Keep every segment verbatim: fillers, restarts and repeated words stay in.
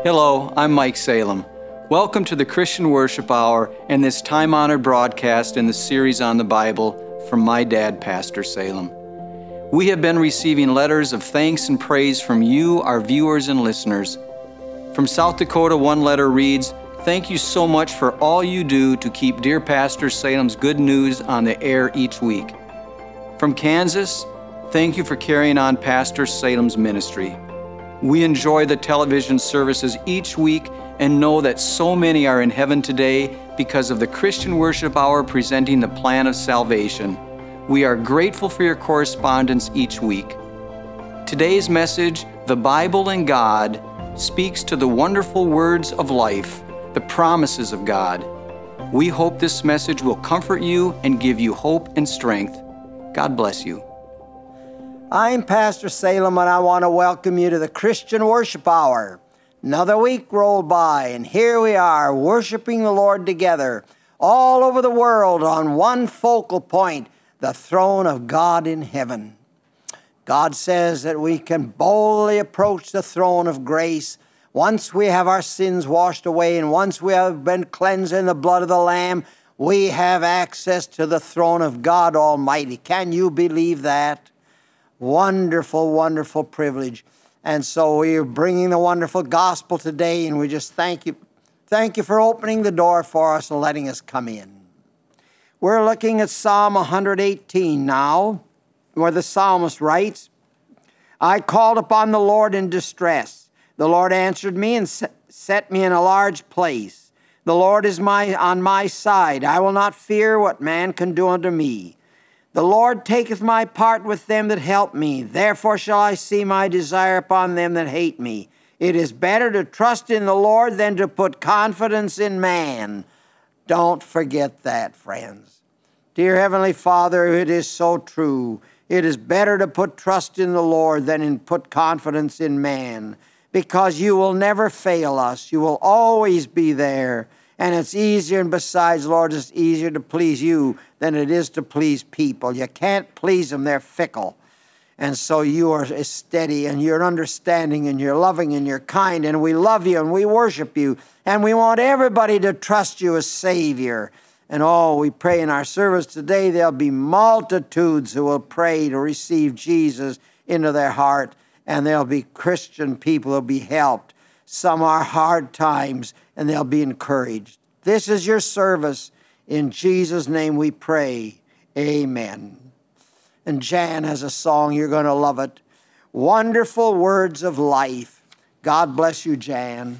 Hello, I'm Mike Salem. Welcome to the Christian Worship Hour and this time-honored broadcast in the series on the Bible from my dad, Pastor Salem. We have been receiving letters of thanks and praise from you, our viewers and listeners. From South Dakota, one letter reads, "Thank you so much for all you do to keep dear Pastor Salem's good news on the air each week." From Kansas, thank you for carrying on Pastor Salem's ministry. We enjoy the television services each week and know that so many are in heaven today because of the Christian Worship Hour presenting the plan of salvation. We are grateful for your correspondence each week. Today's message, The Bible and God, speaks to the wonderful words of life, the promises of God. We hope this message will comfort you and give you hope and strength. God bless you. I'm Pastor Salem, and I want to welcome you to the Christian Worship Hour. Another week rolled by, and here we are worshiping the Lord together all over the world on one focal point, the throne of God in heaven. God says that we can boldly approach the throne of grace once we have our sins washed away, and once we have been cleansed in the blood of the Lamb, we have access to the throne of God Almighty. Can you believe that? Wonderful, wonderful privilege. And so we are bringing the wonderful gospel today, and we just thank you. Thank you for opening the door for us and letting us come in. We're looking at Psalm one eighteen now, where the psalmist writes, "I called upon the Lord in distress. The Lord answered me and set me in a large place. The Lord is my on my side. I will not fear what man can do unto me. The Lord taketh my part with them that help me. Therefore shall I see my desire upon them that hate me. It is better to trust in the Lord than to put confidence in man." Don't forget that, friends. Dear Heavenly Father, it is so true. It is better to put trust in the Lord than in put confidence in man, because you will never fail us. You will always be there. And it's easier, and besides, Lord, it's easier to please you than it is to please people. You can't please them. They're fickle. And so you are steady, and you're understanding, and you're loving, and you're kind, and we love you, and we worship you, and we want everybody to trust you as Savior. And oh, we pray in our service today there'll be multitudes who will pray to receive Jesus into their heart, and there'll be Christian people who will be helped. Some are hard times, and they'll be encouraged. This is your service. In Jesus' name we pray. Amen. And Jan has a song. You're going to love it. Wonderful Words of Life. God bless you, Jan.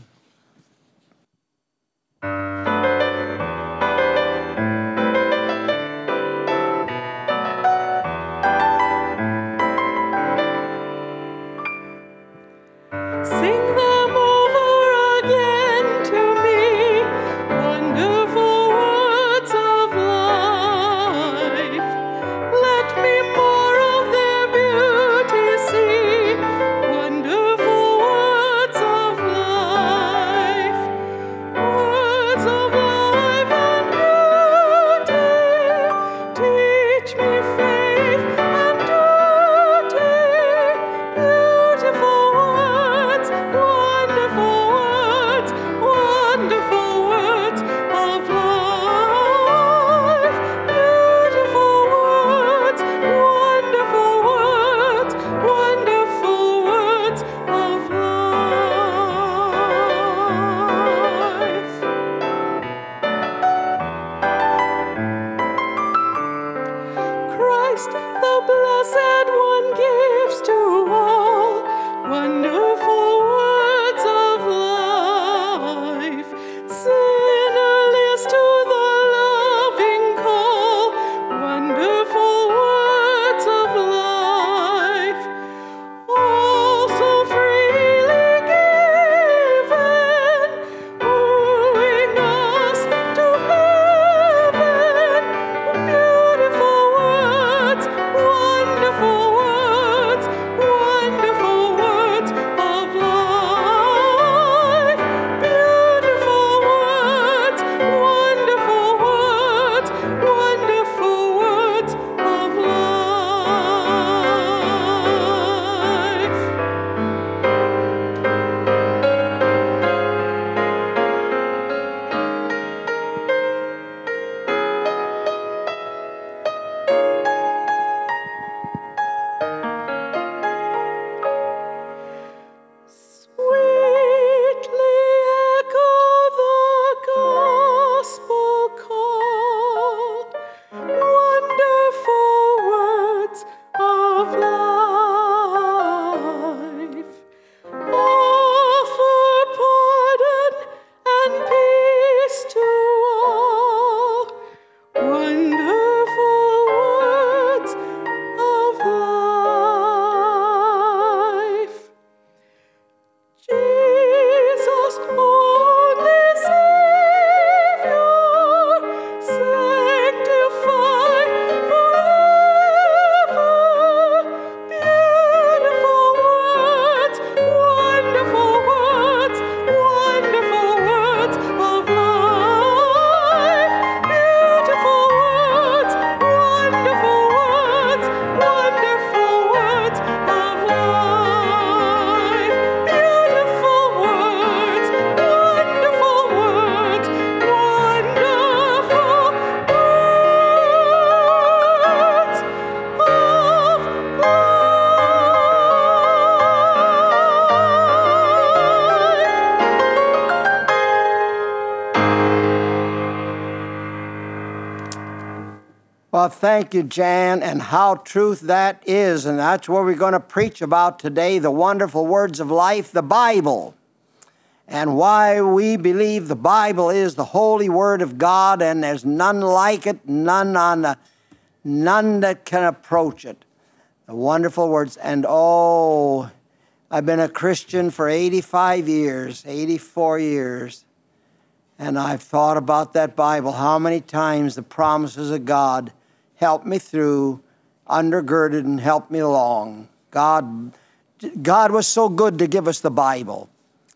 Words of Well, thank you, Jan, and how truth that is. And that's what we're going to preach about today, the wonderful words of life, the Bible, and why we believe the Bible is the holy word of God, and there's none like it, none on the, none that can approach it. The wonderful words. And oh, I've been a Christian for eighty-five years, eighty-four years. And I've thought about that Bible, how many times the promises of God helped me through, undergirded and helped me along. God, God was so good to give us the Bible.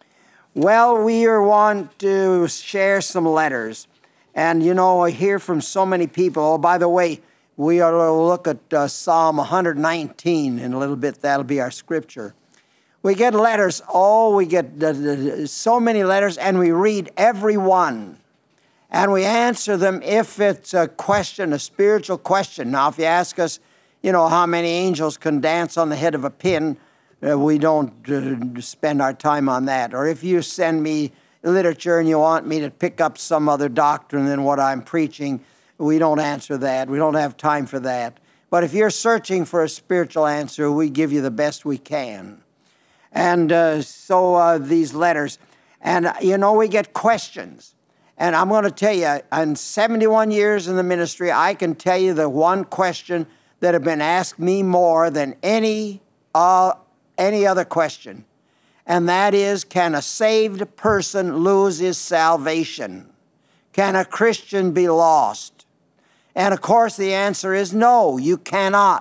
Well, we are want to share some letters. And, you know, I hear from so many people. Oh, by the way, we are to look at uh, Psalm one nineteen in a little bit. That'll be our scripture. We get letters. Oh, we get uh, so many letters, and we read every one. And we answer them if it's a question, a spiritual question. Now, if you ask us, you know, how many angels can dance on the head of a pin, uh, we don't uh, spend our time on that. Or if you send me literature and you want me to pick up some other doctrine than what I'm preaching, we don't answer that. We don't have time for that. But if you're searching for a spiritual answer, we give you the best we can. And uh, so uh, these letters, and uh, you know, we get questions. And I'm going to tell you, in seventy-one years in the ministry, I can tell you the one question that have been asked me more than any, uh, any other question. And that is, can a saved person lose his salvation? Can a Christian be lost? And of course, the answer is no, you cannot.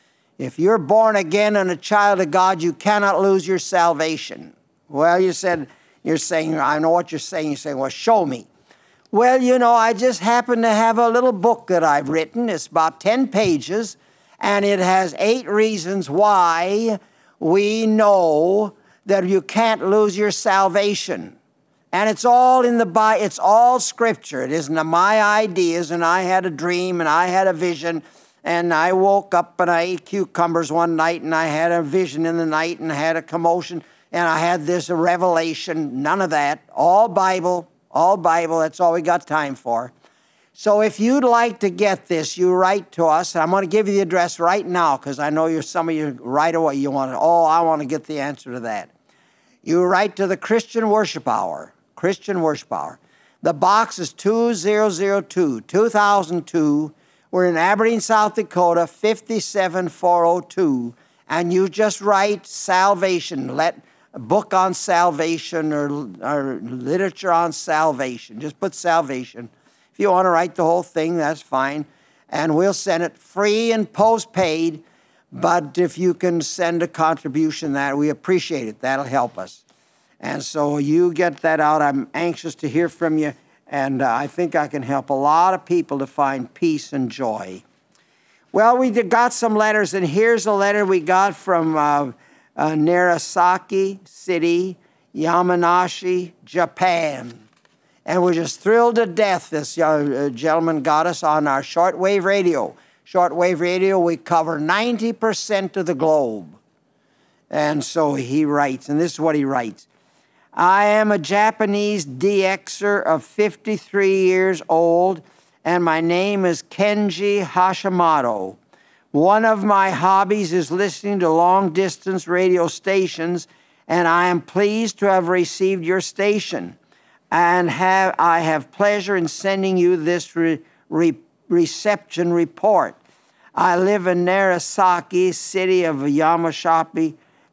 If you're born again and a child of God, you cannot lose your salvation. Well, you said, you're saying, I know what you're saying. You're saying, well, show me. Well, you know, I just happen to have a little book that I've written. It's about ten pages, and it has eight reasons why we know that you can't lose your salvation. And it's all in the Bible. It's all Scripture. It isn't my ideas, and I had a dream, and I had a vision, and I woke up and I ate cucumbers one night and I had a vision in the night and I had a commotion and I had this revelation. None of that. All Bible, all Bible. That's all we got time for. So if you'd like to get this, you write to us. And I'm going to give you the address right now because I know you're some of you right away. You want to, oh, I want to get the answer to that. You write to the Christian Worship Hour. Christian Worship Hour. The box is two thousand two, two thousand two. We're in Aberdeen, South Dakota, five seven four oh two. And you just write salvation. Let a book on salvation or, or literature on salvation. Just put salvation. If you want to write the whole thing, that's fine. And we'll send it free and postpaid. But if you can send a contribution, that we appreciate it. That'll help us. And so you get that out. I'm anxious to hear from you. And uh, I think I can help a lot of people to find peace and joy. Well, we did, got some letters, and here's a letter we got from uh, uh, Nagasaki City, Yamanashi, Japan. And we're just thrilled to death this uh, gentleman got us on our shortwave radio. Shortwave radio, we cover ninety percent of the globe. And so he writes, and this is what he writes. I am a Japanese D Xer of fifty-three years old, and my name is Kenji Hashimoto. One of my hobbies is listening to long-distance radio stations, and I am pleased to have received your station. And have, I have pleasure in sending you this re, re, reception report. I live in Nagasaki, city of Yamashita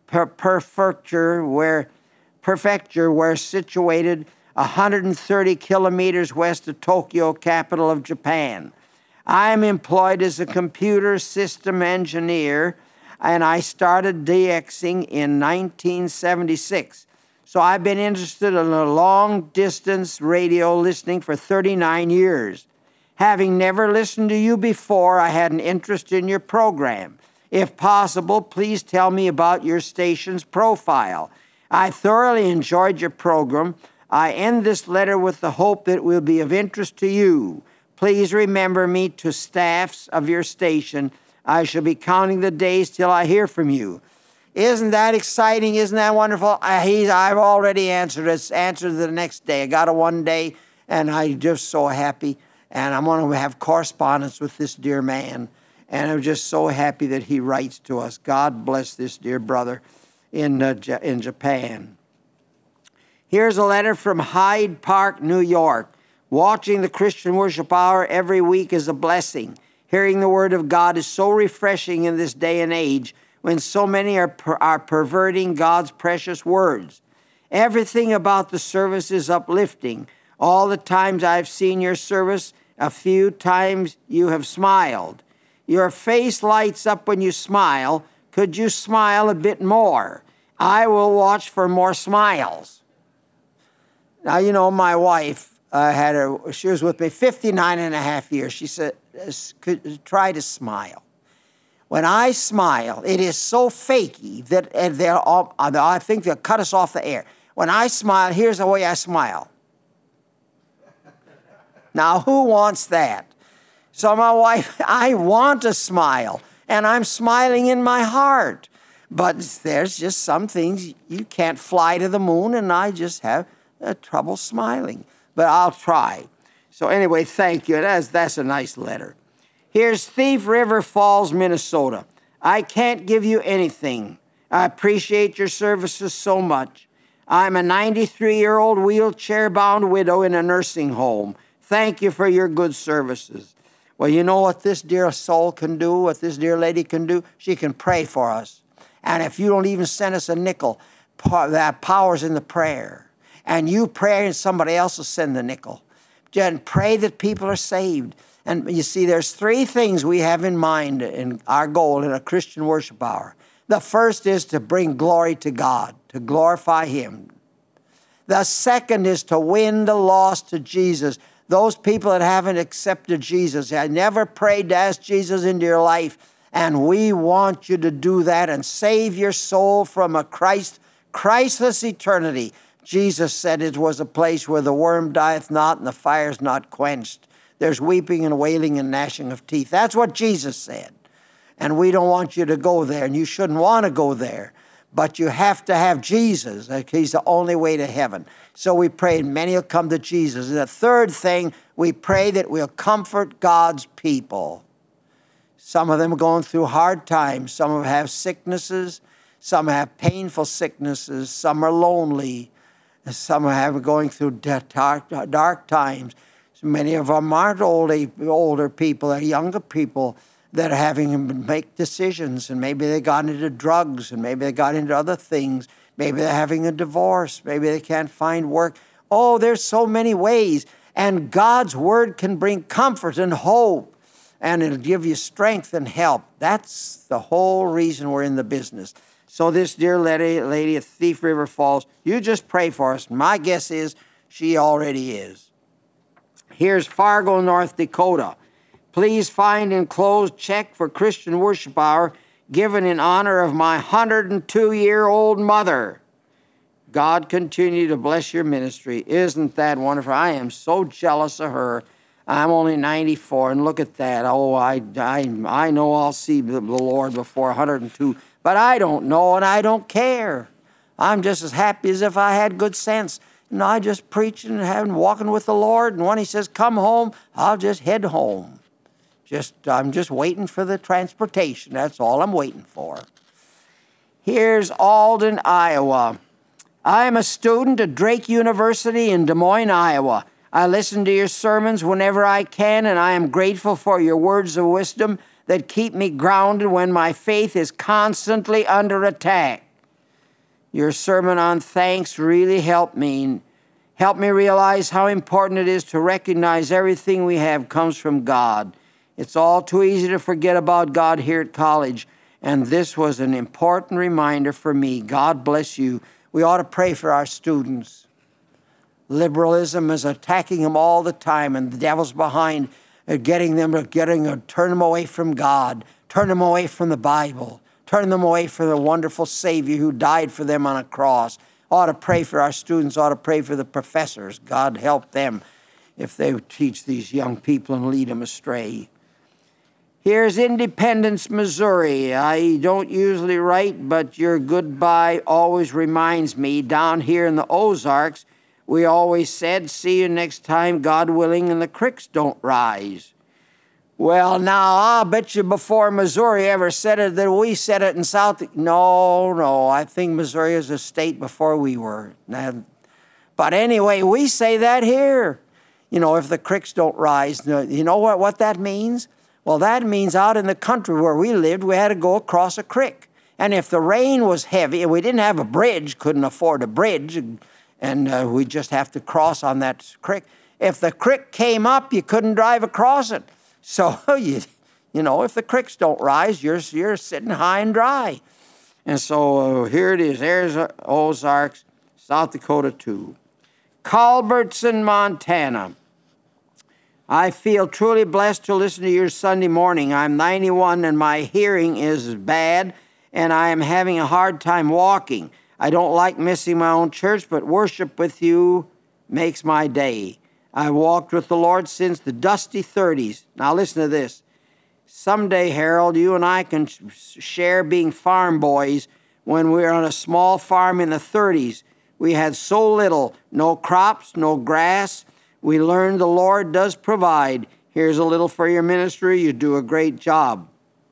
Prefecture, where Prefecture, where situated one hundred thirty kilometers west of Tokyo, capital of Japan. I am employed as a computer system engineer, and I started DXing in nineteen seventy-six. So I've been interested in a long-distance radio listening for thirty-nine years. Having never listened to you before, I had an interest in your program. If possible, please tell me about your station's profile. I thoroughly enjoyed your program. I end this letter with the hope that it will be of interest to you. Please remember me to staffs of your station. I shall be counting the days till I hear from you. Isn't that exciting? Isn't that wonderful? I, he's, I've already answered it. Answered the next day. I got it one day, and I'm just so happy. And I'm going to have correspondence with this dear man. And I'm just so happy that he writes to us. God bless this dear brother in, uh, in Japan. Here's a letter from Hyde Park, New York. Watching the Christian Worship Hour every week is a blessing. Hearing the Word of God is so refreshing in this day and age when so many are, per- are perverting God's precious words. Everything about the service is uplifting. All the times I've seen your service, a few times you have smiled. Your face lights up when you smile. Could you smile a bit more? I will watch for more smiles. Now, you know, my wife uh, had her, she was with me fifty-nine and a half years. She said, try to smile. When I smile, it is so fakey that they're all, I think they'll cut us off the air. When I smile, here's the way I smile. Now, who wants that? So my wife, I want to smile, and I'm smiling in my heart. But there's just some things you can't fly to the moon, and I just have uh, trouble smiling. But I'll try. So anyway, thank you. That's, that's a nice letter. Here's Thief River Falls, Minnesota. I can't give you anything. I appreciate your services so much. I'm a ninety-three-year-old wheelchair-bound widow in a nursing home. Thank you for your good services. Well, you know what this dear soul can do, what this dear lady can do? She can pray for us. And if you don't even send us a nickel, that power's in the prayer. And you pray and somebody else will send the nickel. And pray that people are saved. And you see, there's three things we have in mind in our goal in a Christian worship hour. The first is to bring glory to God, to glorify Him. The second is to win the lost to Jesus. Those people that haven't accepted Jesus, I never prayed to ask Jesus into your life, and we want you to do that and save your soul from a Christ, Christless eternity. Jesus said it was a place where the worm dieth not and the fire's not quenched. There's weeping and wailing and gnashing of teeth. That's what Jesus said. And we don't want you to go there, and you shouldn't want to go there. But you have to have Jesus. He's the only way to heaven. So we pray many will come to Jesus. And the third thing, we pray that we'll comfort God's people. Some of them are going through hard times. Some of them have sicknesses. Some have painful sicknesses. Some are lonely. Some are going through dark, dark times. So many of them aren't old, older people. They're younger people that are having to make decisions, and maybe they got into drugs, and maybe they got into other things. Maybe they're having a divorce. Maybe they can't find work. Oh, there's so many ways. And God's Word can bring comfort and hope, and it'll give you strength and help. That's the whole reason we're in the business. So this dear lady, lady at Thief River Falls, you just pray for us. My guess is she already is. Here's Fargo, North Dakota. Please find enclosed check for Christian Worship Hour given in honor of my one hundred two-year-old mother. God continue to bless your ministry. Isn't that wonderful? I am so jealous of her. I'm only ninety-four, and look at that. Oh, I, I, I know I'll see the Lord before one hundred two, but I don't know, and I don't care. I'm just as happy as if I had good sense. And I just preaching and having, walking with the Lord, and when He says, come home, I'll just head home. Just, I'm just waiting for the transportation. That's all I'm waiting for. Here's Alden, Iowa. I am a student at Drake University in Des Moines, Iowa. I listen to your sermons whenever I can, and I am grateful for your words of wisdom that keep me grounded when my faith is constantly under attack. Your sermon on thanks really helped me. Helped me realize how important it is to recognize everything we have comes from God. It's all too easy to forget about God here at college, and this was an important reminder for me. God bless you. We ought to pray for our students. Liberalism is attacking them all the time, and the devil's behind uh, getting them to getting uh, turn them away from God, turn them away from the Bible, turn them away from the wonderful Savior who died for them on a cross. Ought to pray for our students. Ought to pray for the professors. God help them if they teach these young people and lead them astray. Here's Independence, Missouri. I don't usually write, but your goodbye always reminds me down here in the Ozarks, We always said, see you next time, God willing, and the creeks don't rise. Well, now, I'll bet you before Missouri ever said it that we said it in South. No, no, I think Missouri is a state before we were. But anyway, we say that here. You know, if the creeks don't rise, you know what, what that means? Well, that means out in the country where we lived, we had to go across a creek. And if the rain was heavy, and we didn't have a bridge, couldn't afford a bridge, and uh, we just have to cross on that creek. If the creek came up, you couldn't drive across it. So, you, you know, if the creeks don't rise, you're, you're sitting high and dry. And so uh, here it is, there's Ozarks, South Dakota too. Culbertson, Montana. I feel truly blessed to listen to your Sunday morning. I'm ninety-one and my hearing is bad and I am having a hard time walking. I don't like missing my own church, but worship with you makes my day. I walked with the Lord since the dusty thirties. Now listen to this. Someday, Harold, you and I can share being farm boys when we were on a small farm in the thirties. We had so little, no crops, no grass. We learned the Lord does provide. Here's a little for your ministry. You do a great job.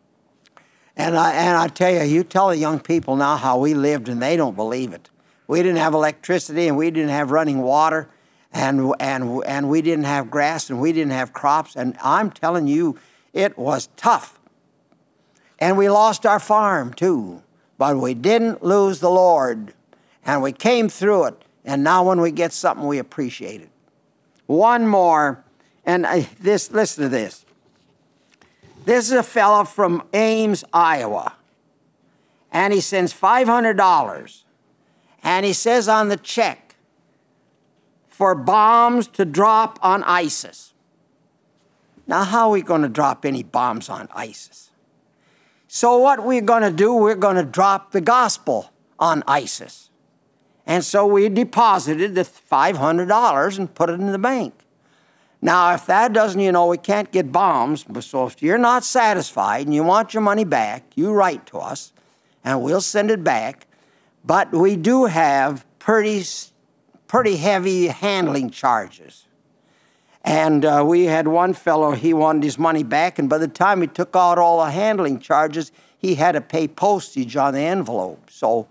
And I, and I tell you, you tell the young people now how we lived, and they don't believe it. We didn't have electricity, and we didn't have running water. And, and, and we didn't have grass, and we didn't have crops. And I'm telling you, it was tough. And we lost our farm, too. But we didn't lose the Lord. And we came through it. And now when we get something, we appreciate it. One more. And I, this, listen to this. This is a fellow from Ames, Iowa. And he sends five hundred dollars. And he says on the check, for bombs to drop on ISIS. Now, how are we going to drop any bombs on ISIS? So what we're going to do, we're going to drop the gospel on ISIS. And so we deposited the five hundred dollars and put it in the bank. Now, if that doesn't, you know, we can't get bombs. So if you're not satisfied and you want your money back, you write to us, and we'll send it back. But we do have pretty pretty heavy handling charges. And uh, we had one fellow, he wanted his money back, and by the time he took out all the handling charges, he had to pay postage on the envelope. So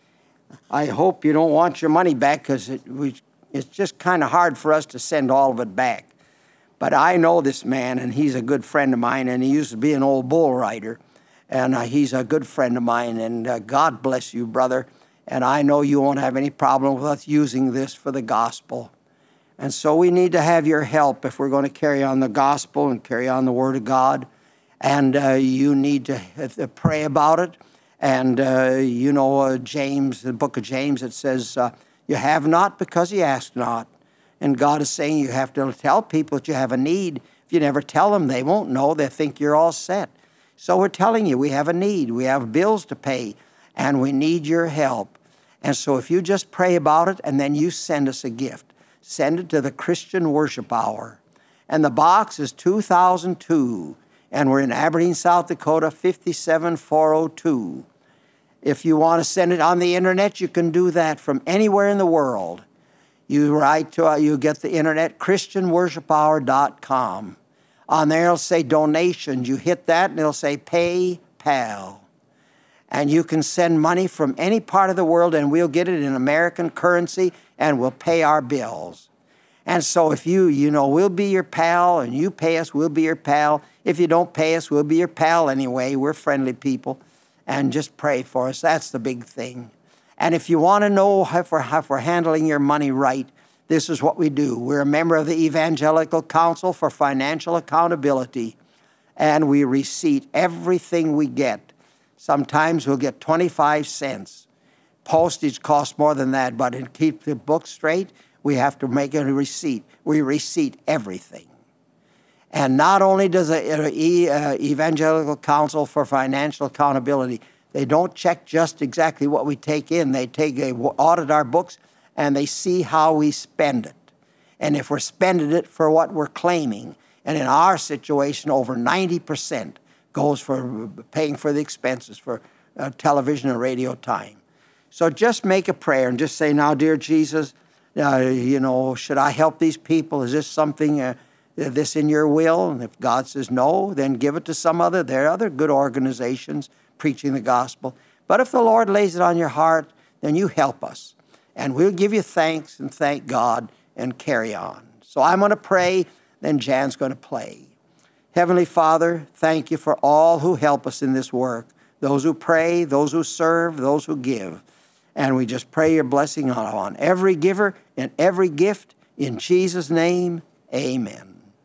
I hope you don't want your money back, because it, it's just kind of hard for us to send all of it back. But I know this man, and he's a good friend of mine, and he used to be an old bull rider, and uh, he's a good friend of mine, and uh, God bless you, brother. And I know you won't have any problem with us using this for the gospel. And so we need to have your help if we're going to carry on the gospel and carry on the Word of God. And uh, you need to uh, pray about it. And, uh, you know, uh, James, the book of James, it says, uh, you have not because you ask not. And God is saying you have to tell people that you have a need. If you never tell them, they won't know. They think you're all set. So we're telling you we have a need. We have bills to pay, and we need your help. And so if you just pray about it and then you send us a gift, send it to the Christian Worship Hour. And the box is two thousand two, and we're in Aberdeen, South Dakota, five seven four oh two. If you want to send it on the internet, you can do that from anywhere in the world. You write to, uh, you get the internet, Christian Worship Hour dot com. On there it'll say donations. You hit that and it'll say PayPal. And you can send money from any part of the world, and we'll get it in American currency, and we'll pay our bills. And so if you, you know, we'll be your pal, and you pay us, we'll be your pal. If you don't pay us, we'll be your pal anyway. We're friendly people. And just pray for us. That's the big thing. And if you want to know if we're, if we're handling your money right, this is what we do. We're a member of the Evangelical Council for Financial Accountability, and we receipt everything we get. Sometimes we'll get twenty-five cents. Postage costs more than that, but to keep the book straight, we have to make a receipt. We receipt everything. And not only does the uh, Evangelical Council for Financial Accountability, they don't check just exactly what we take in. They take they audit our books, and they see how we spend it. And if we're spending it for what we're claiming, and in our situation, over ninety percent goes for paying for the expenses for uh, television and radio time. So just make a prayer and just say, now, dear Jesus, Uh, you know, should I help these people? Is this something, uh, this in your will? And if God says no, then give it to some other. There are other good organizations preaching the gospel. But if the Lord lays it on your heart, then you help us. And we'll give you thanks and thank God and carry on. So I'm going to pray, then Jan's going to play. Heavenly Father, thank you for all who help us in this work. Those who pray, those who serve, those who give. And we just pray your blessing on every giver and every gift. In Jesus' name, amen.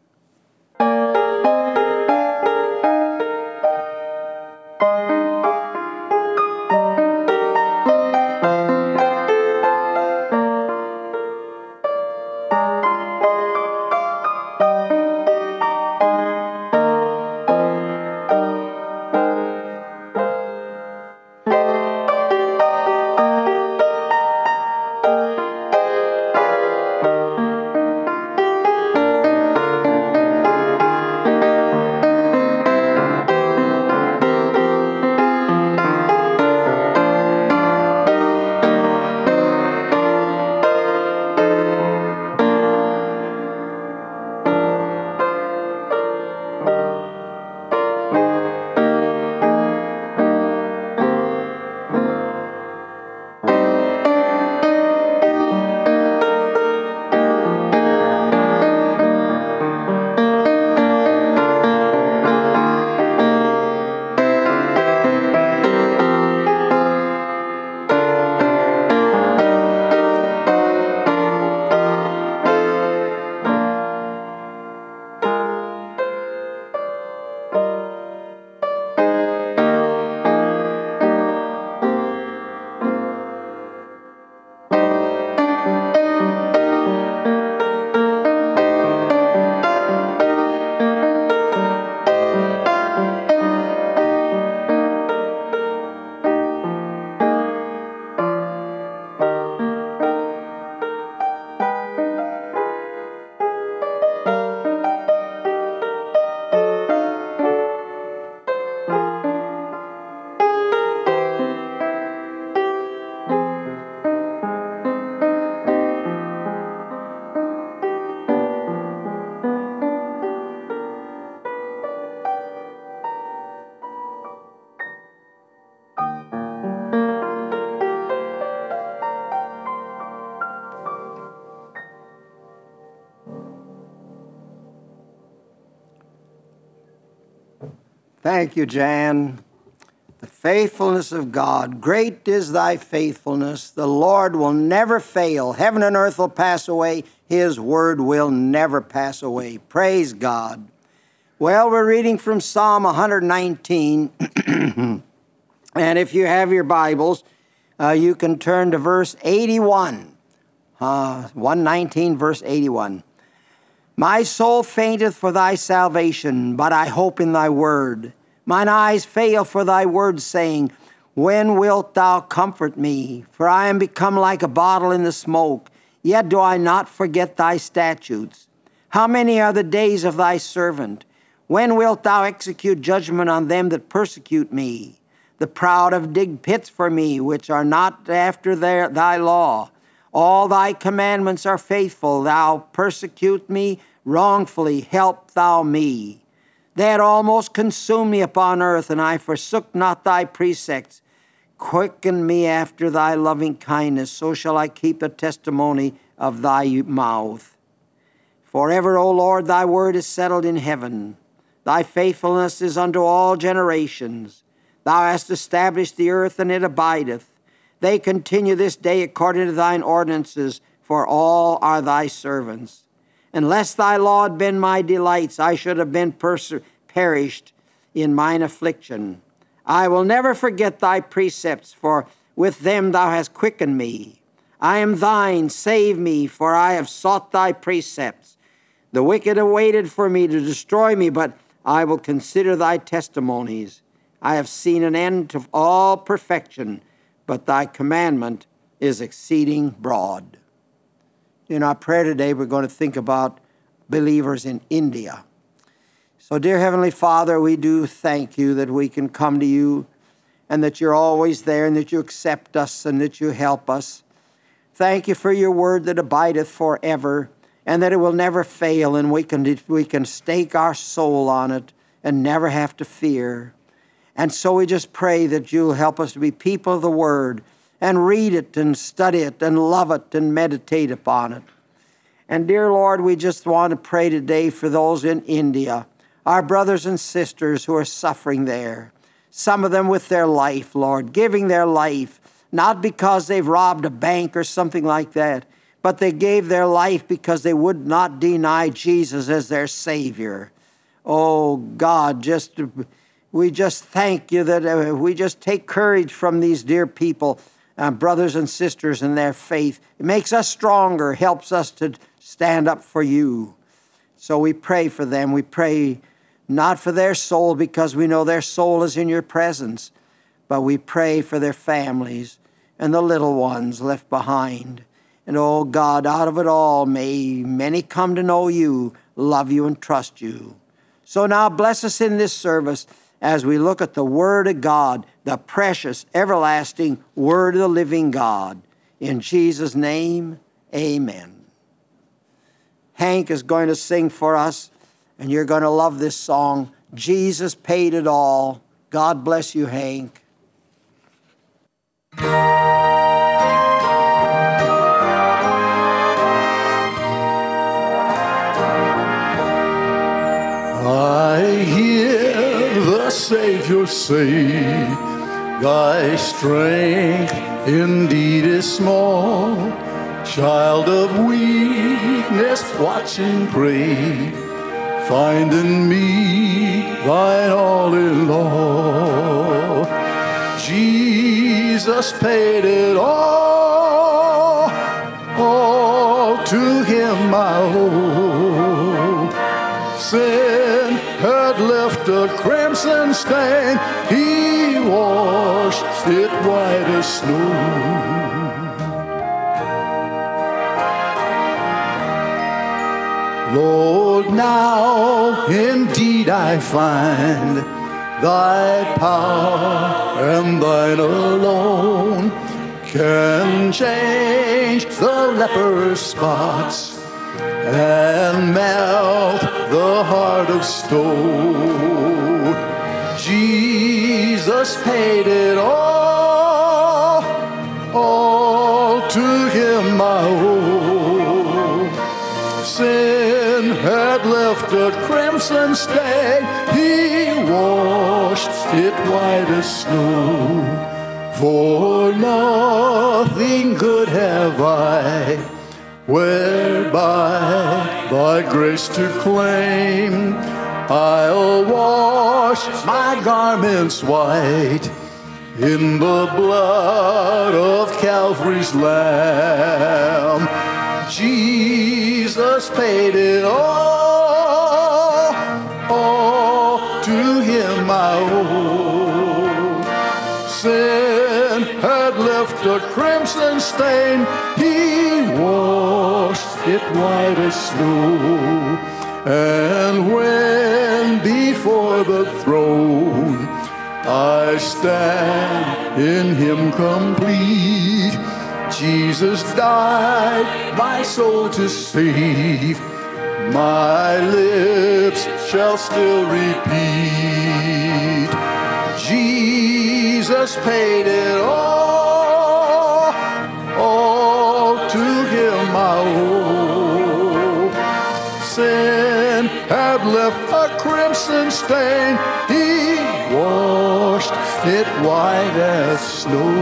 Thank you, Jan. The faithfulness of God. Great is thy faithfulness. The Lord will never fail. Heaven and earth will pass away. His word will never pass away. Praise God. Well, we're reading from Psalm one nineteen. And if you have your Bibles, uh, you can turn to verse eighty-one. Uh, one nineteen, verse eighty-one. My soul fainteth for thy salvation, but I hope in thy word. Mine eyes fail for thy word, saying, when wilt thou comfort me? For I am become like a bottle in the smoke, yet do I not forget thy statutes. How many are the days of thy servant? When wilt thou execute judgment on them that persecute me? The proud have digged pits for me, which are not after their, thy law. All thy commandments are faithful. Thou persecute me wrongfully. Help thou me. They had almost consumed me upon earth, and I forsook not thy precepts. Quicken me after thy loving kindness, so shall I keep the testimony of thy mouth. Forever, O Lord, thy word is settled in heaven. Thy faithfulness is unto all generations. Thou hast established the earth, and it abideth. They continue this day according to thine ordinances, for all are thy servants. Unless thy law had been my delights, I should have been pers- perished in mine affliction. I will never forget thy precepts, for with them thou hast quickened me. I am thine, save me, for I have sought thy precepts. The wicked have waited for me to destroy me, but I will consider thy testimonies. I have seen an end to all perfection, but thy commandment is exceeding broad. In our prayer today, we're going to think about believers in India. So, dear Heavenly Father, we do thank you that we can come to you and that you're always there and that you accept us and that you help us. Thank you for your word that abideth forever, and that it will never fail, and we can, we can stake our soul on it and never have to fear. And so we just pray that you'll help us to be people of the word and read it and study it and love it and meditate upon it. And dear Lord, we just want to pray today for those in India, our brothers and sisters who are suffering there. Some of them with their life, Lord, giving their life, not because they've robbed a bank or something like that, but they gave their life because they would not deny Jesus as their Savior. Oh, God, just we just thank you that uh, we just take courage from these dear people, uh, brothers and sisters in their faith. It makes us stronger, helps us to stand up for you. So we pray for them. We pray not for their soul because we know their soul is in your presence, but we pray for their families and the little ones left behind. And oh God, out of it all, may many come to know you, love you, and trust you. So now bless us in this service as we look at the Word of God, the precious, everlasting Word of the living God. In Jesus' name, amen. Hank is going to sing for us, and you're going to love this song, Jesus Paid It All. God bless you, Hank. I hear the Savior say, thy strength indeed is small. Child of weakness, watch and pray. Find in me thine all in all. Jesus paid it all, all to him I owe. Sin had left a crimson stain, he washed it white as snow. Lord, now indeed I find thy power and thine alone can change the leper's spots and melt the heart of stone. Jesus paid it all, all to him I owe. Sin had left a crimson stain, he washed it white as snow. For nothing good have I, whereby thy grace to claim. I'll wash my garments white in the blood of Calvary's Lamb. Jesus paid it all, all to him I owe. Sin had left a crimson stain, he washed it white as snow. And when before the throne I stand in him complete, Jesus died my soul to save. My lips shall still repeat, Jesus paid it all, all to him I owe. Sin had left a crimson stain, he washed it white as snow.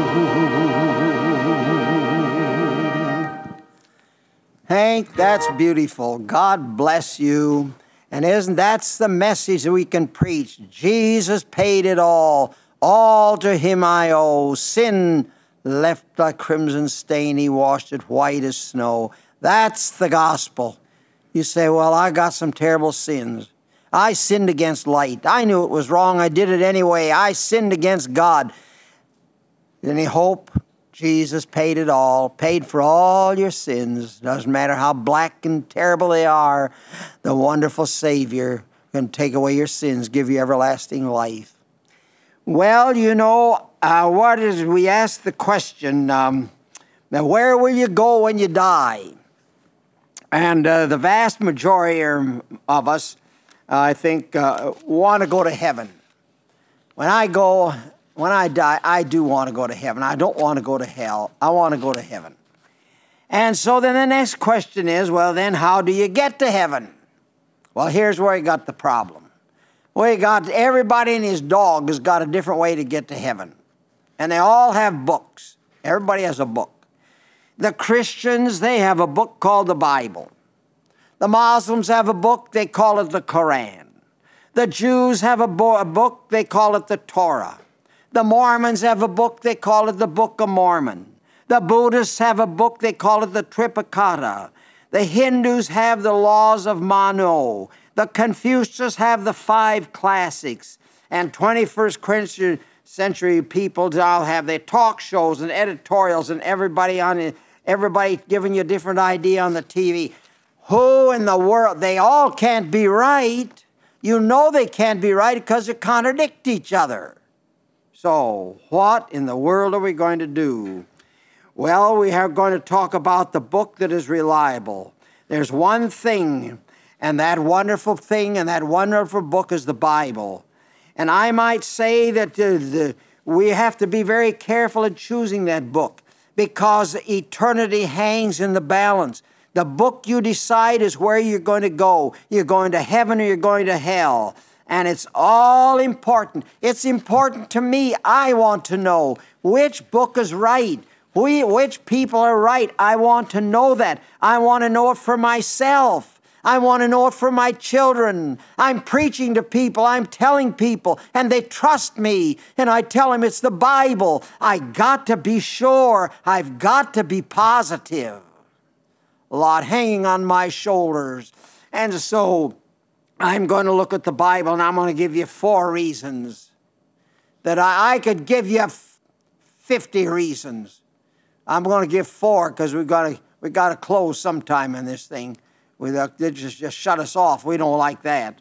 Hank, that's beautiful. God bless you. And isn't that's the message that we can preach? Jesus paid it all. All to him I owe. Sin left a crimson stain. He washed it white as snow. That's the gospel. You say, well, I got some terrible sins. I sinned against light. I knew it was wrong. I did it anyway. I sinned against God. Any hope? Jesus paid it all, paid for all your sins. Doesn't matter how black and terrible they are. The wonderful Savior can take away your sins, give you everlasting life. Well, you know, uh, what is, we ask the question, um, Now, where will you go when you die? And uh, the vast majority of us, uh, I think, uh, want to go to heaven. When I go, when I die, I do want to go to heaven. I don't want to go to hell. I want to go to heaven. And so then the next question is, well, then how do you get to heaven? Well, here's where you got the problem. We got everybody and his dog has got a different way to get to heaven. And they all have books. Everybody has a book. The Christians, they have a book called the Bible. The Muslims have a book, they call it the Quran. The Jews have a, bo- a book, they call it the Torah. The Mormons have a book, they call it the Book of Mormon. The Buddhists have a book, they call it the Tripitaka. The Hindus have the Laws of Manu. The Confucians have the Five Classics. And twenty-first century people now have their talk shows and editorials and everybody on it, everybody giving you a different idea on the T V. Who in the world? They all can't be right. You know they can't be right because they contradict each other. So what in the world are we going to do? Well, we are going to talk about the book that is reliable. There's one thing, and that wonderful thing and that wonderful book is the Bible. And I might say that the, the, we have to be very careful in choosing that book because eternity hangs in the balance. The book you decide is where you're going to go. You're going to heaven or you're going to hell. And it's all important. It's important to me. I want to know which book is right. We, which people are right. I want to know that. I want to know it for myself. I want to know it for my children. I'm preaching to people. I'm telling people, and they trust me. And I tell them it's the Bible. I got to be sure. I've got to be positive. A lot hanging on my shoulders. And so I'm going to look at the Bible, and I'm going to give you four reasons that I, I could give you fifty reasons. I'm going to give four because we've got to we got to close sometime in this thing. We, they just, just shut us off. We don't like that.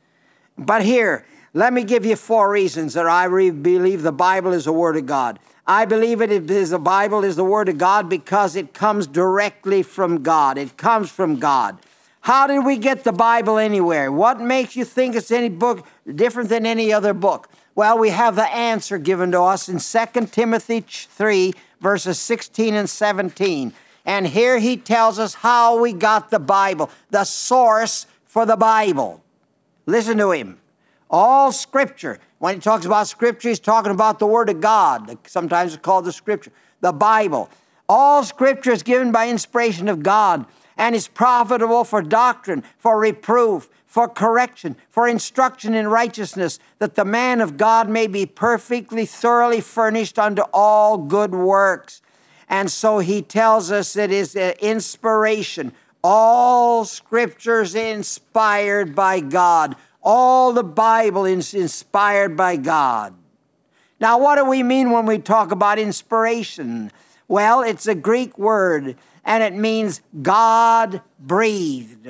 But here, let me give you four reasons that I re- believe the Bible is the Word of God. I believe it is the Bible is the Word of God because it comes directly from God. It comes from God. How did we get the Bible anywhere? What makes you think it's any book different than any other book? Well, we have the answer given to us in Second Timothy three, verses sixteen and seventeen. And here he tells us how we got the Bible, the source for the Bible. Listen to him. All Scripture. When he talks about Scripture, he's talking about the Word of God. Sometimes it's called the Scripture, the Bible. All Scripture is given by inspiration of God and is profitable for doctrine, for reproof, for correction, for instruction in righteousness, that the man of God may be perfectly, thoroughly furnished unto all good works. And so he tells us it is inspiration. All Scripture is inspired by God. All the Bible is inspired by God. Now, what do we mean when we talk about inspiration? Well, it's a Greek word, and it means God breathed.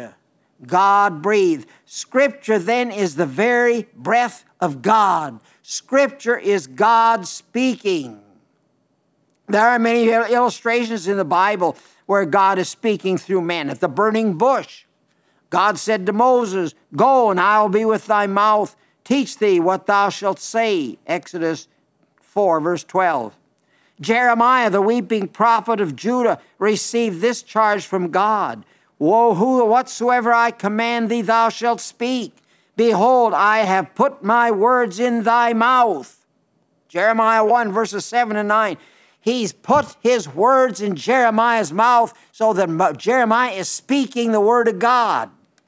God breathed. Scripture then is the very breath of God. Scripture is God speaking. There are many illustrations in the Bible where God is speaking through men. At the burning bush, God said to Moses, "Go, and I will be with thy mouth. Teach thee what thou shalt say." Exodus four, verse twelve. Jeremiah, the weeping prophet of Judah, received this charge from God. "Woe, who, whatsoever I command thee, thou shalt speak. Behold, I have put my words in thy mouth." Jeremiah one, verses seven and nine. He's put his words in Jeremiah's mouth so that Jeremiah is speaking the word of God.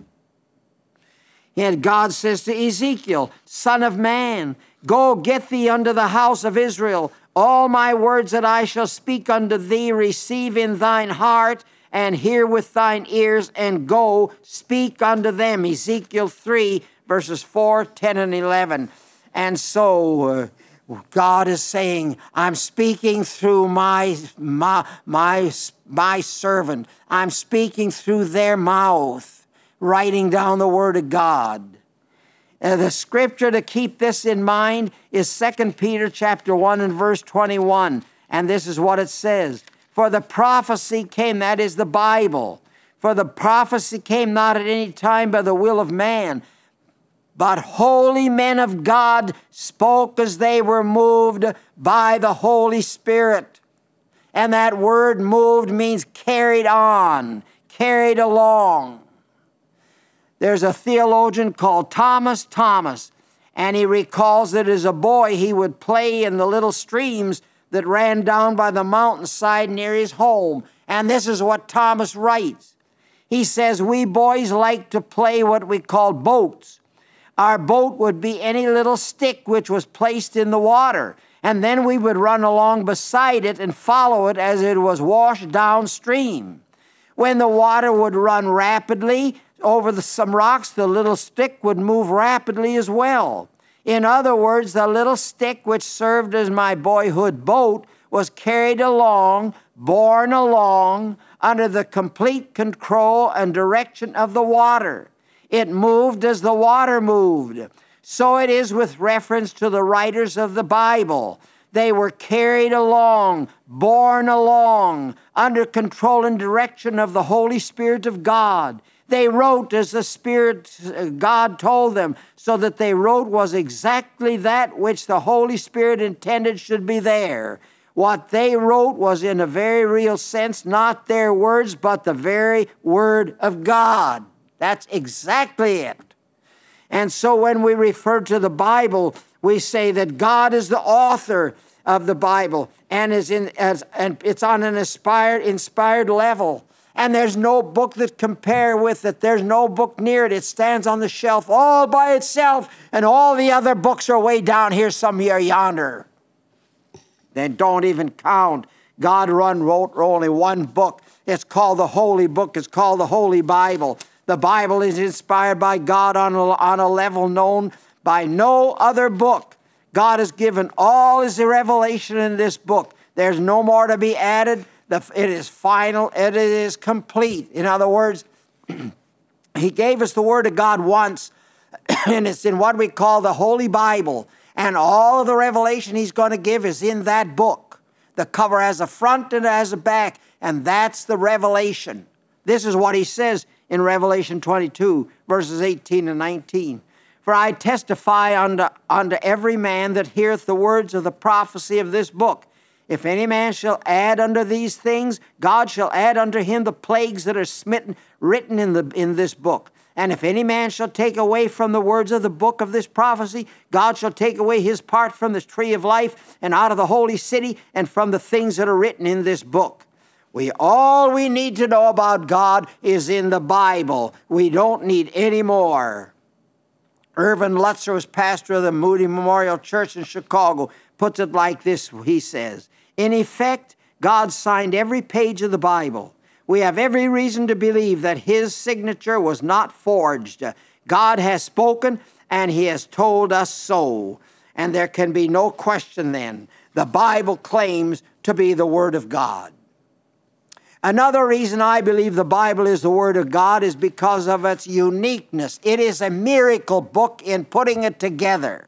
And God says to Ezekiel, "Son of man, go get thee unto the house of Israel. All my words that I shall speak unto thee, receive in thine heart, and hear with thine ears, and go speak unto them." Ezekiel three, verses four, ten, and eleven. And so uh, God is saying, I'm speaking through my, my, my, my servant. I'm speaking through their mouth, writing down the word of God. Uh, the scripture to keep this in mind is Second Peter chapter one and verse twenty-one. And this is what it says. For the prophecy came, that is the Bible. For the prophecy came not at any time by the will of man, but holy men of God spoke as they were moved by the Holy Spirit. And that word moved means carried on, carried along. There's a theologian called Thomas Thomas, and he recalls that as a boy he would play in the little streams that ran down by the mountainside near his home. And this is what Thomas writes. He says, we boys like to play what we call boats. Our boat would be any little stick which was placed in the water, and then we would run along beside it and follow it as it was washed downstream. When the water would run rapidly over the, some rocks, the little stick would move rapidly as well. In other words, the little stick which served as my boyhood boat was carried along, borne along, under the complete control and direction of the water. It moved as the water moved. So it is with reference to the writers of the Bible. They were carried along, borne along, under control and direction of the Holy Spirit of God. They wrote as the Spirit God told them, so that they wrote was exactly that which the Holy Spirit intended should be there. What they wrote was in a very real sense not their words, but the very Word of God. That's exactly it. And so when we refer to the Bible, we say that God is the author of the Bible, and is in as and it's on an inspired inspired level. And there's no book that compare with it. There's no book near it. It stands on the shelf all by itself, and all the other books are way down here, some here yonder. Then don't even count. God run, wrote only one book. It's called the Holy Book. It's called the Holy Bible. The Bible is inspired by God on a, on a level known by no other book. God has given all his revelation in this book. There's no more to be added. It is final. It is complete. In other words, he gave us the Word of God once, and it's in what we call the Holy Bible. And all of the revelation he's going to give is in that book. The cover has a front and it has a back, and that's the revelation. This is what he says in Revelation twenty-two, verses eighteen and nineteen. For I testify unto, unto every man that heareth the words of the prophecy of this book. If any man shall add unto these things, God shall add unto him the plagues that are smitten, written in, the, in this book. And if any man shall take away from the words of the book of this prophecy, God shall take away his part from the tree of life and out of the holy city and from the things that are written in this book. We all we need to know about God is in the Bible. We don't need any more. Irvin Lutzer was pastor of the Moody Memorial Church in Chicago. Puts it like this, he says, in effect, God signed every page of the Bible. We have every reason to believe that his signature was not forged. God has spoken, and he has told us so. And there can be no question then. The Bible claims to be the Word of God. Another reason I believe the Bible is the Word of God is because of its uniqueness. It is a miracle book in putting it together.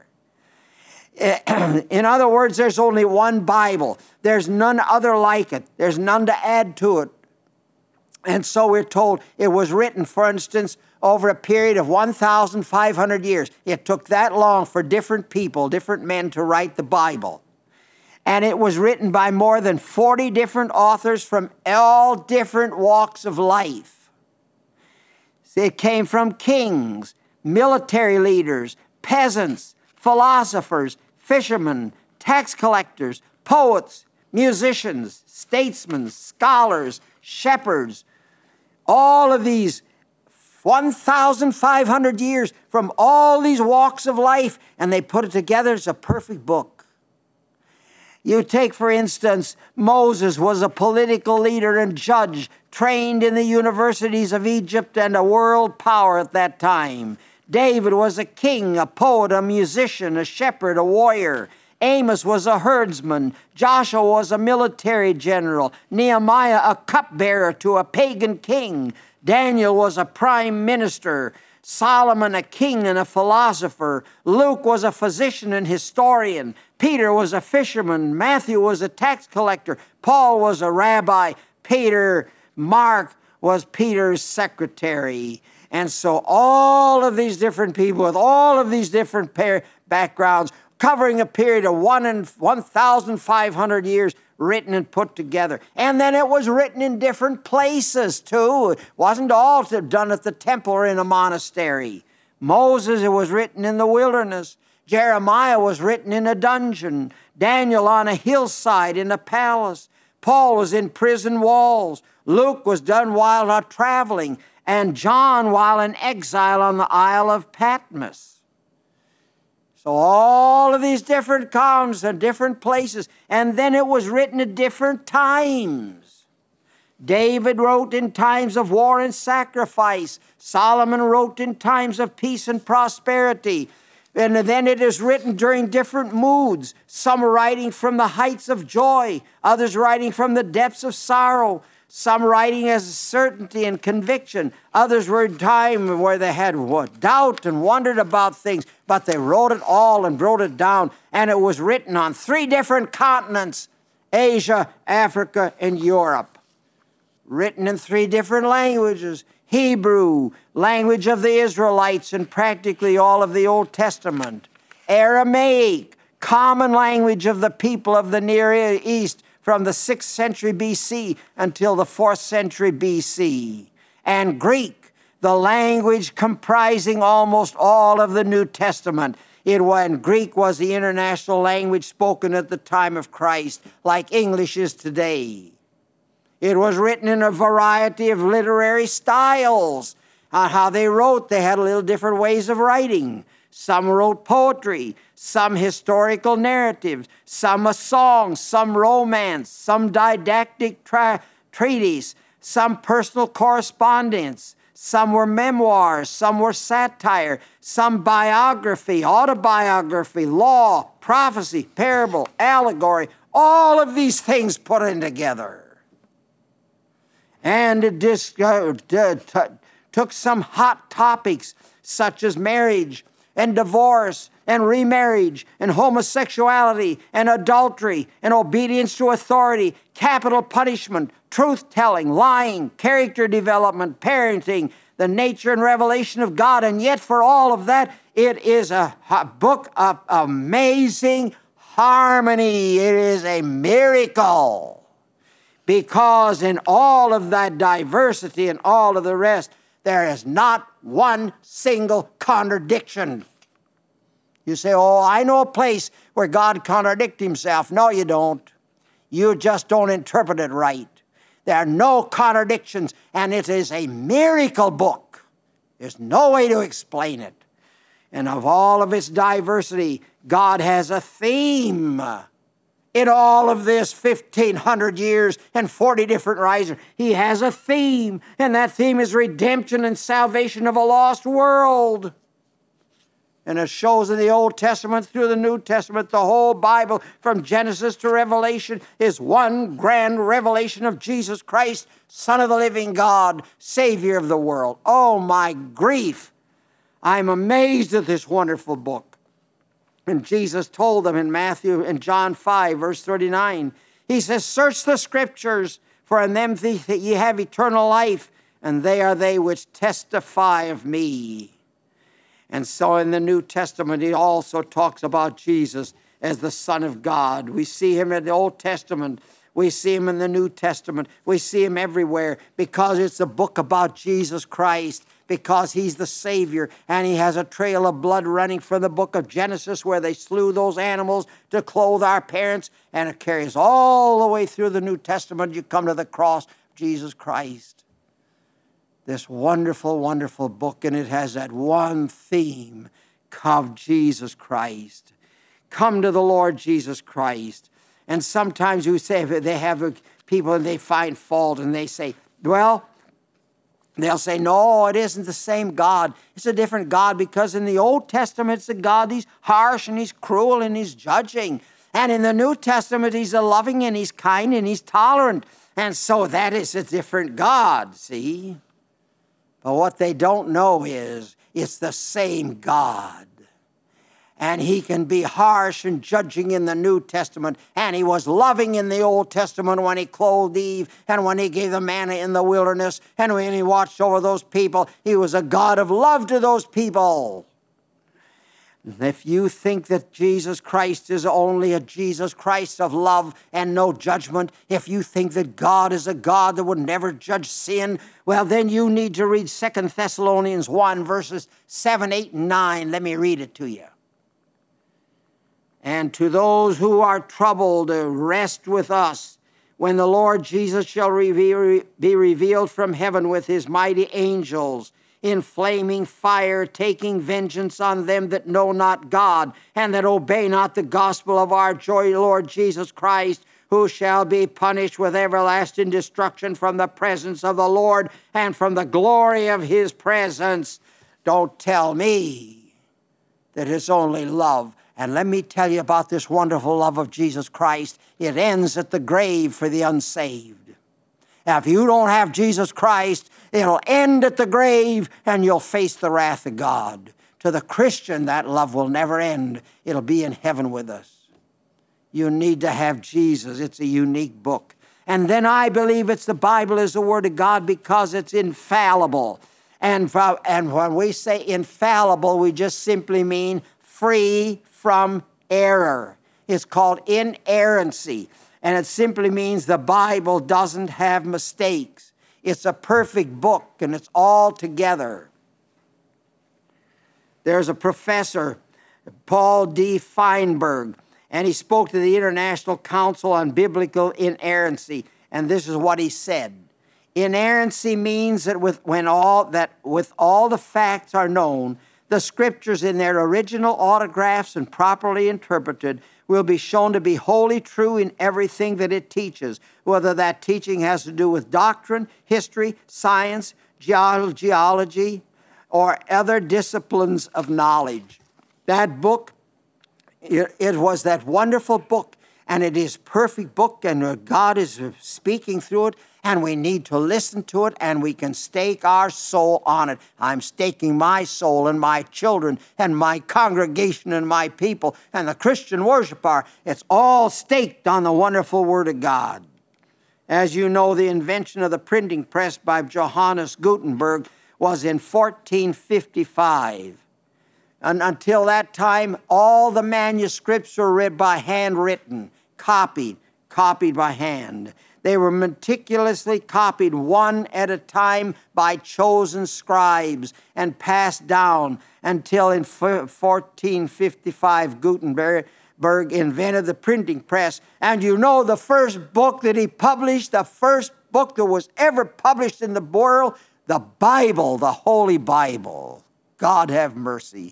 In other words, there's only one Bible. There's none other like it. There's none to add to it. And so we're told it was written, for instance, over a period of one thousand five hundred years. It took that long for different people, different men to write the Bible. And it was written by more than forty different authors from all different walks of life. It came from kings, military leaders, peasants, philosophers, fishermen, tax collectors, poets, musicians, statesmen, scholars, shepherds. All of these one thousand five hundred years from all these walks of life, and they put it together as a perfect book. You take, for instance, Moses was a political leader and judge, trained in the universities of Egypt and a world power at that time. David was a king, a poet, a musician, a shepherd, a warrior. Amos was a herdsman. Joshua was a military general. Nehemiah a cupbearer to a pagan king. Daniel was a prime minister. Solomon a king and a philosopher. Luke was a physician and historian. Peter was a fisherman. Matthew was a tax collector. Paul was a rabbi. Peter, Mark was Peter's secretary. And so all of these different people with all of these different backgrounds, covering a period of one and one thousand five hundred years, written and put together. And then it was written in different places too. It wasn't all done at the temple or in a monastery. Moses, it was written in the wilderness. Jeremiah was written in a dungeon. Daniel on a hillside in a palace. Paul was in prison walls. Luke was done while not traveling. And John while in exile on the Isle of Patmos. So all of these different columns and different places. And then it was written at different times. David wrote in times of war and sacrifice. Solomon wrote in times of peace and prosperity. And then it is written during different moods. Some writing from the heights of joy. Others writing from the depths of sorrow. Some writing as certainty and conviction. Others were in time where they had doubt and wondered about things. But they wrote it all and wrote it down. And it was written on three different continents. Asia, Africa, and Europe. Written in three different languages. Hebrew, language of the Israelites and practically all of the Old Testament. Aramaic, common language of the people of the Near East from the sixth century B C until the fourth century B C. And Greek, the language comprising almost all of the New Testament. It when Greek was the international language spoken at the time of Christ, like English is today. It was written in a variety of literary styles. On how they wrote, they had a little different ways of writing. Some wrote poetry, some historical narratives, some a song, some romance, some didactic tra- treatise, some personal correspondence. Some were memoirs, some were satire, some biography, autobiography, law, prophecy, parable, allegory, all of these things put in together. And it dis- uh, t- t- took some hot topics such as marriage and divorce and remarriage and homosexuality and adultery and obedience to authority, capital punishment, truth-telling, lying, character development, parenting, the nature and revelation of God. And yet for all of that, it is a book of amazing harmony. It is a miracle. Because in all of that diversity and all of the rest, there is not one single contradiction. You say, oh, I know a place where God contradicts himself. No, you don't. You just don't interpret it right. There are no contradictions, and it is a miracle book. There's no way to explain it. And of all of its diversity, God has a theme. In all of this fifteen hundred years and forty different writers, he has a theme, and that theme is redemption and salvation of a lost world. And it shows in the Old Testament through the New Testament, the whole Bible from Genesis to Revelation is one grand revelation of Jesus Christ, Son of the living God, Savior of the world. Oh, my grief. I'm amazed at this wonderful book. And Jesus told them in Matthew and John five, verse thirty-nine, he says, search the scriptures, for in them ye have eternal life, and they are they which testify of me. And so in the New Testament, he also talks about Jesus as the Son of God. We see him in the Old Testament. We see him in the New Testament. We see him everywhere because it's a book about Jesus Christ, because he's the Savior, and he has a trail of blood running from the book of Genesis where they slew those animals to clothe our parents, and it carries all the way through the New Testament. You come to the cross of Jesus Christ. This wonderful, wonderful book, and it has that one theme of Jesus Christ. Come to the Lord Jesus Christ. And sometimes you say, they have people and they find fault and they say, well, they'll say, no, it isn't the same God. It's a different God because in the Old Testament, it's a God, he's harsh and he's cruel and he's judging. And in the New Testament, he's a loving and he's kind and he's tolerant. And so that is a different God, see? But what they don't know is, It's the same God. And he can be harsh and judging in the New Testament. And he was loving in the Old Testament when he clothed Eve and when he gave the manna in the wilderness and when he watched over those people. He was a God of love to those people. If you think that Jesus Christ is only a Jesus Christ of love and no judgment, if you think that God is a God that would never judge sin, well, then you need to read Second Thessalonians one, verses seven, eight, and nine. Let me read it to you. And to those who are troubled, rest with us when the Lord Jesus shall reveal, be revealed from heaven with his mighty angels in flaming fire, taking vengeance on them that know not God and that obey not the gospel of our joy, Lord Jesus Christ, who shall be punished with everlasting destruction from the presence of the Lord and from the glory of his presence. Don't tell me that it's only love. And let me tell you about this wonderful love of Jesus Christ. It ends at the grave for the unsaved. Now, if you don't have Jesus Christ, it'll end at the grave and you'll face the wrath of God. To the Christian, that love will never end. It'll be in heaven with us. You need to have Jesus. It's a unique book. And then I believe it's the Bible is the Word of God because it's infallible. And, and when we say infallible, we just simply mean free from error. It's called inerrancy, and it simply means the Bible doesn't have mistakes. It's a perfect book, and it's all together. There's a professor, Paul D. Feinberg, and he spoke to the International Council on Biblical Inerrancy, and this is what he said. Inerrancy means that with when all that with all the facts are known, the Scriptures in their original autographs and properly interpreted will be shown to be wholly true in everything that it teaches, whether that teaching has to do with doctrine, history, science, geology, or other disciplines of knowledge. That book, it, it was that wonderful book, and it is a perfect book, and God is speaking through it, and we need to listen to it, and we can stake our soul on it. I'm staking my soul and my children and my congregation and my people and the Christian worship hour. It's all staked on the wonderful Word of God. As you know, the invention of the printing press by Johannes Gutenberg was in fourteen fifty-five. And until that time, all the manuscripts were read by handwritten, copied, copied by hand. They were meticulously copied one at a time by chosen scribes and passed down until in fourteen fifty-five Gutenberg invented the printing press. And you know the first book that he published, the first book that was ever published in the world, the Bible, the Holy Bible. God have mercy.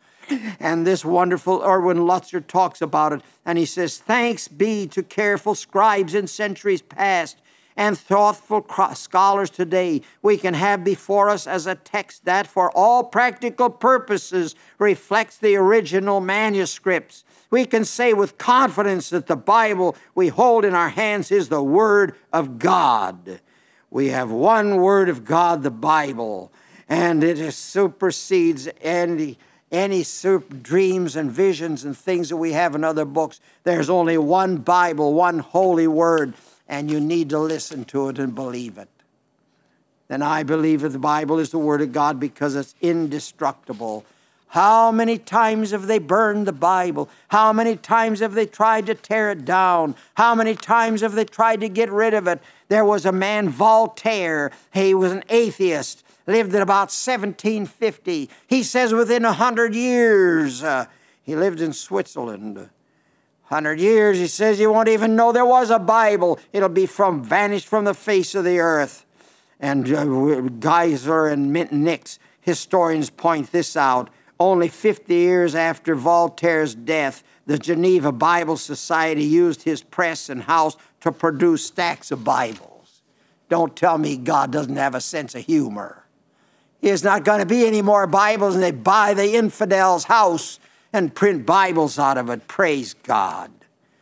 And this wonderful Erwin Lutzer talks about it, and he says, thanks be to careful scribes in centuries past and thoughtful scholars today, we can have before us as a text that for all practical purposes reflects the original manuscripts. We can say with confidence that the Bible we hold in our hands is the Word of God. We have one Word of God, the Bible, and it is supersedes any Any dreams and visions and things that we have in other books. There's only one Bible, one holy word, and you need to listen to it and believe it. Then I believe that the Bible is the Word of God because it's indestructible. How many times have they burned the Bible? How many times have they tried to tear it down? How many times have they tried to get rid of it? There was a man, Voltaire. He was an atheist. Lived at about seventeen fifty. He says within a hundred years, uh, he lived in Switzerland. A hundred years, he says, you won't even know there was a Bible. It'll be from vanished from the face of the earth. And uh, Geisler and Nix, historians, point this out. Only fifty years after Voltaire's death, the Geneva Bible Society used his press and house to produce stacks of Bibles. Don't tell me God doesn't have a sense of humor. There's not going to be any more Bibles, and they buy the infidel's house and print Bibles out of it. Praise God.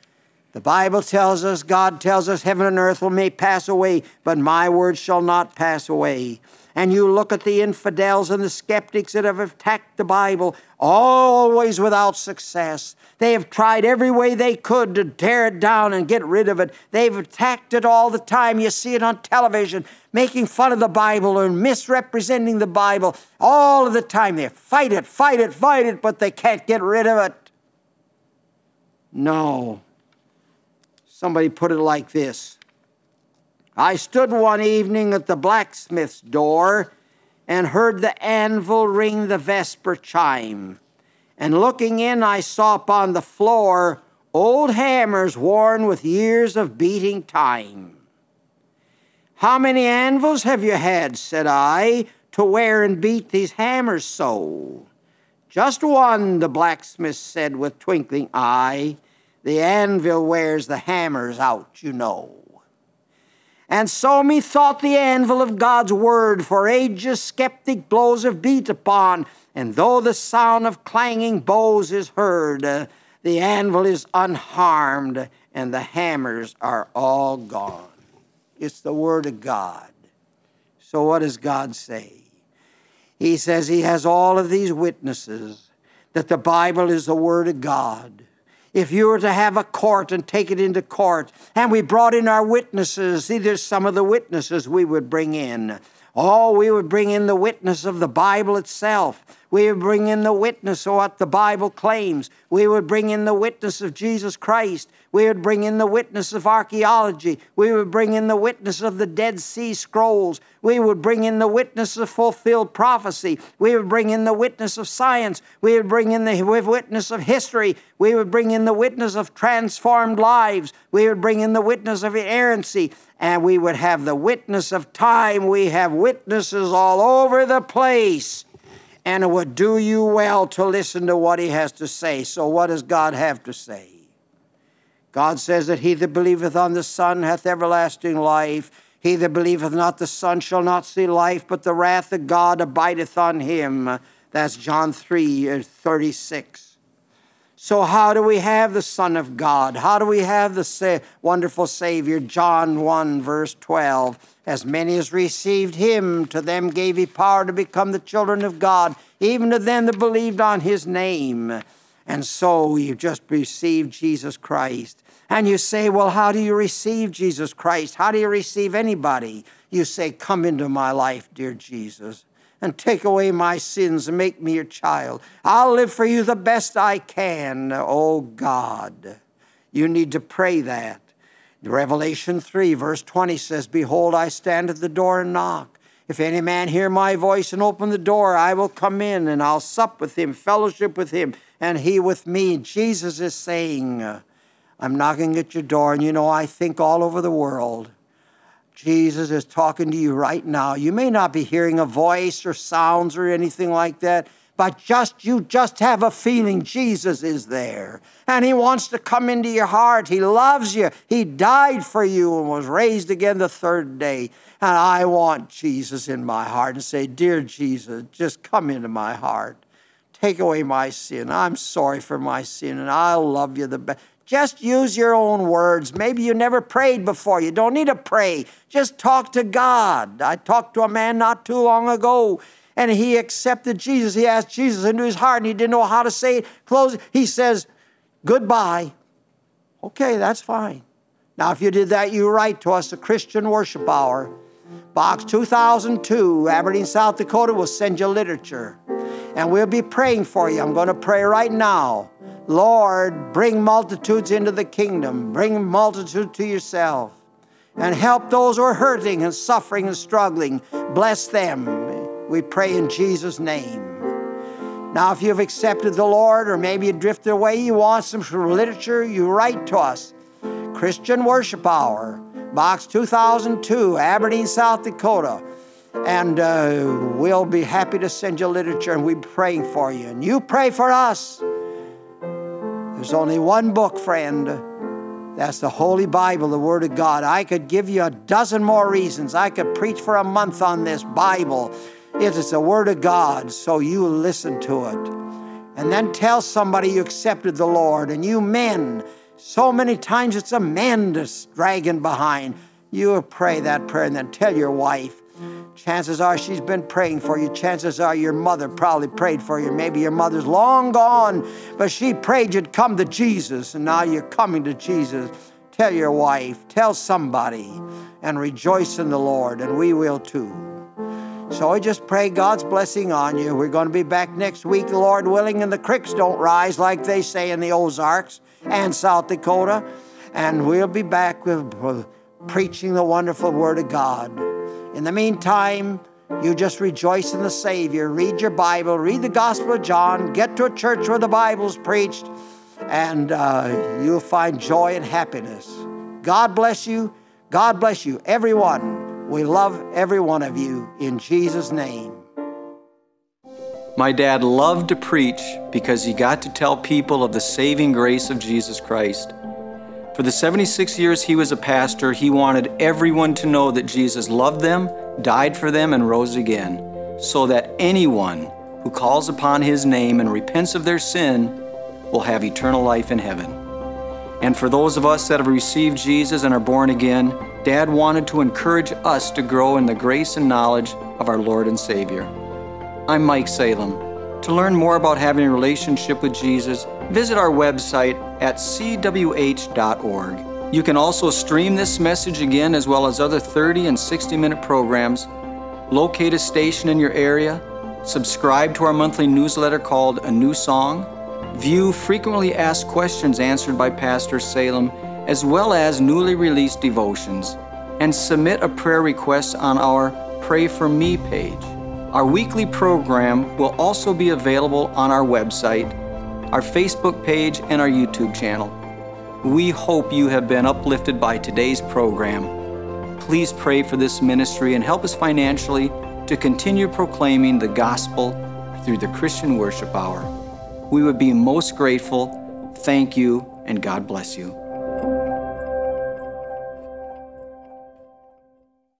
The Bible tells us, God tells us, heaven and earth will may pass away, but my word shall not pass away. And you look at the infidels and the skeptics that have attacked the Bible, always without success. They have tried every way they could to tear it down and get rid of it. They've attacked it all the time. You see it on television, making fun of the Bible and misrepresenting the Bible all of the time. They fight it, fight it, fight it, but they can't get rid of it. No. Somebody put it like this. I stood one evening at the blacksmith's door and heard the anvil ring the vesper chime. And looking in, I saw upon the floor old hammers worn with years of beating time. How many anvils have you had, said I, to wear and beat these hammers so? Just one, the blacksmith said with twinkling eye. The anvil wears the hammers out, you know. And so methought the anvil of God's word for ages skeptic blows have beat upon, and though the sound of clanging bows is heard, uh, the anvil is unharmed, and the hammers are all gone. It's the word of God. So what does God say? He says he has all of these witnesses that the Bible is the word of God. If you were to have a court and take it into court, and we brought in our witnesses, see, there's some of the witnesses we would bring in. Oh, we would bring in the witness of the Bible itself. We would bring in the witness of what the Bible claims. We would bring in the witness of Jesus Christ. We would bring in the witness of archaeology. We would bring in the witness of the Dead Sea Scrolls. We would bring in the witness of fulfilled prophecy. We would bring in the witness of science. We would bring in the witness of history. We would bring in the witness of transformed lives. We would bring in the witness of inerrancy. And we would have the witness of time. We have witnesses all over the place. And it would do you well to listen to what he has to say. So what does God have to say? God says that he that believeth on the Son hath everlasting life. He that believeth not the Son shall not see life, but the wrath of God abideth on him. That's John three thirty-six. So how do we have the Son of God? How do we have the sa- wonderful Savior? John one, verse twelve. As many as received him, to them gave he power to become the children of God, even to them that believed on his name. And so you just received Jesus Christ. And you say, well, how do you receive Jesus Christ? How do you receive anybody? You say, come into my life, dear Jesus, and take away my sins and make me your child. I'll live for you the best I can, oh God. You need to pray that. Revelation three, verse twenty says, behold, I stand at the door and knock. If any man hear my voice and open the door, I will come in and I'll sup with him, fellowship with him, and he with me. Jesus is saying, I'm knocking at your door, and you know, I think all over the world, Jesus is talking to you right now. You may not be hearing a voice or sounds or anything like that, but just you just have a feeling Jesus is there. And he wants to come into your heart. He loves you. He died for you and was raised again the third day. And I want Jesus in my heart and say, dear Jesus, just come into my heart. Take away my sin. I'm sorry for my sin, and I'll love you the best. Just use your own words. Maybe you never prayed before. You don't need to pray. Just talk to God. I talked to a man not too long ago, and he accepted Jesus. He asked Jesus into his heart, and he didn't know how to say it. Close. He says, goodbye. Okay, that's fine. Now, if you did that, you write to us, the Christian Worship Hour, Box two thousand two, Aberdeen, South Dakota. We'll send you literature, and we'll be praying for you. I'm going to pray right now. Lord, bring multitudes into the kingdom. Bring multitude to yourself. And help those who are hurting and suffering and struggling. Bless them. We pray in Jesus' name. Now, if you've accepted the Lord, or maybe you drifted away, you want some literature, you write to us. Christian Worship Hour, Box two thousand two, Aberdeen, South Dakota. And uh, we'll be happy to send you literature, and we'll be praying for you. And you pray for us. There's only one book, friend. That's the Holy Bible, the Word of God. I could give you a dozen more reasons. I could preach for a month on this Bible. It is the Word of God, so you listen to it. And then tell somebody you accepted the Lord. And you men, So many times it's a man that's dragging behind. You pray that prayer and then tell your wife. Chances are she's been praying for you. Chances are your mother probably prayed for you. Maybe your mother's long gone, but she prayed you'd come to Jesus, and now you're coming to Jesus. Tell your wife, tell somebody, and rejoice in the Lord, and we will too. So I just pray God's blessing on you. We're going to be back next week, Lord willing, and the creeks don't rise like they say in the Ozarks and South Dakota. And we'll be back with, with preaching the wonderful Word of God. In the meantime, you just rejoice in the Savior. Read your Bible. Read the Gospel of John. Get to a church where the Bible's preached. And uh, you'll find joy and happiness. God bless you. God bless you, everyone. We love every one of you in Jesus' name. My dad loved to preach because he got to tell people of the saving grace of Jesus Christ. For the seventy-six years he was a pastor, he wanted everyone to know that Jesus loved them, died for them, and rose again, so that anyone who calls upon his name and repents of their sin will have eternal life in heaven. And for those of us that have received Jesus and are born again, Dad wanted to encourage us to grow in the grace and knowledge of our Lord and Savior. I'm Mike Salem. To learn more about having a relationship with Jesus, visit our website at c w h dot org. You can also stream this message again, as well as other thirty and sixty minute programs, locate a station in your area, subscribe to our monthly newsletter called A New Song, view frequently asked questions answered by Pastor Salem, as well as newly released devotions, and submit a prayer request on our Pray For Me page. Our weekly program will also be available on our website, our Facebook page, and our YouTube channel. We hope you have been uplifted by today's program. Please pray for this ministry and help us financially to continue proclaiming the gospel through the Christian Worship Hour. We would be most grateful. Thank you, and God bless you.